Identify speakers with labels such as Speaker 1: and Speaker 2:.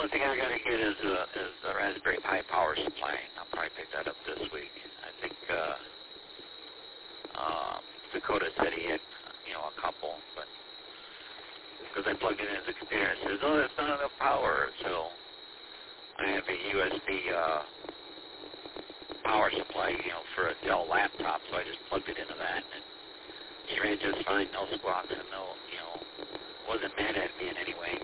Speaker 1: only thing I got to get is a Raspberry Pi power supply. I'll probably pick that up this week. I think Dakota said he had, a couple, but because I plugged it into the computer, it says, that's not enough power. So I have a USB power supply, for a Dell laptop, so I just plugged it into that, and it ran just fine, no squawks, and no, wasn't mad at me in any way.